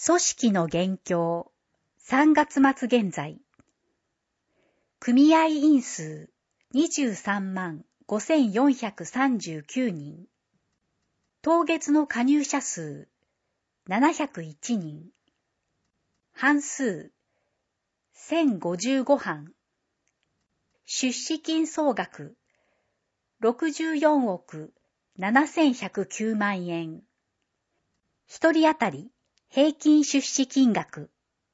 組織の現況、3月末現在。組合員数23万5439人。当月の加入者数701人。班数1055班。出資金総額64億7109万円。一人当たり平均出資金額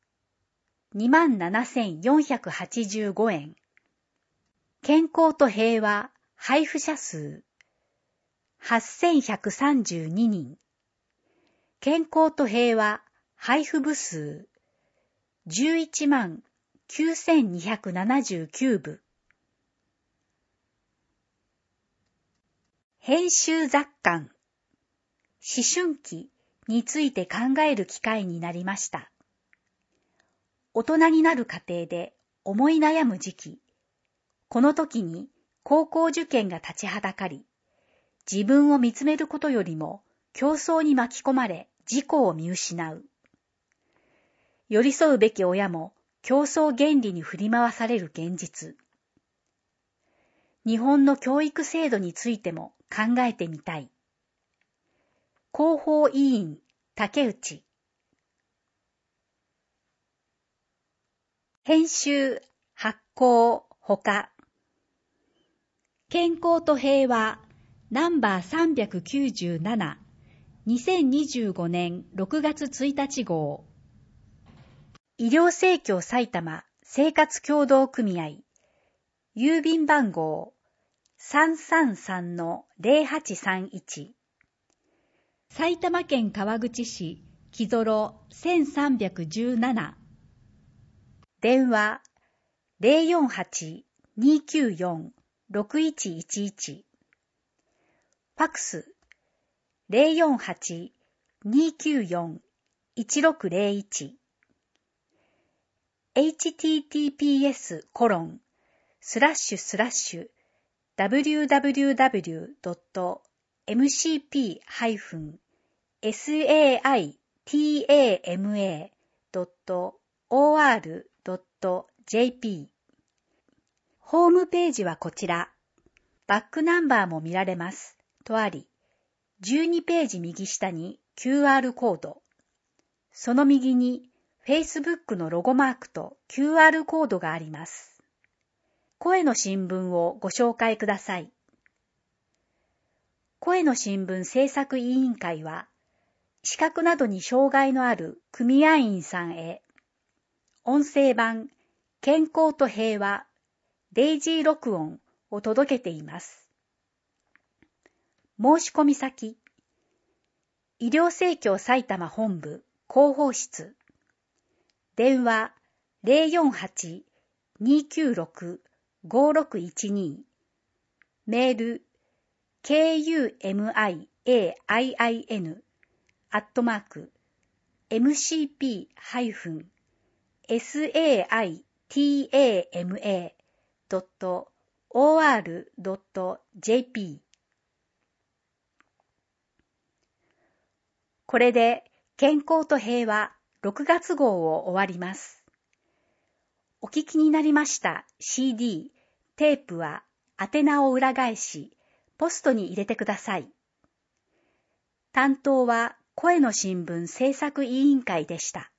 27,485円。健康と平和配布者数8,132人。健康と平和配布部数11万9,279部。編集雑感。思春期について考える機会になりました。大人になる過程で思い悩む時期。この時に高校受験が立ちはだかり、自分を見つめることよりも競争に巻き込まれ自己を見失う。寄り添うべき親も競争原理に振り回される現実。日本の教育制度についても考えてみたい。広報委員竹内。編集発行ほか。健康と平和ナンバー397 2025年6月1日号。医療生協埼玉生活協同組合郵便番号 333-0831 埼玉県川口市木曽呂1317。電話 048-294-6111。ファクス 048-294-1601。https://www.mcp-saitama.or.jp ホームページはこちら。バックナンバーも見られます。とあり、12ページ右下に QR コード。その右に Facebook のロゴマークと QR コードがあります。声の新聞をご紹介ください。声の新聞制作委員会は、視覚などに障害のある組合員さんへ、音声版、健康と平和、デイジー録音を届けています。申し込み先、医療生協埼玉本部広報室、電話 048-296-5612、メール kumin-mcp-saitama.or.jp。 これで健康と平和6月号を終わります。お聞きになりました CD、テープは宛名を裏返し、ポストに入れてください。担当は声の新聞制作委員会でした。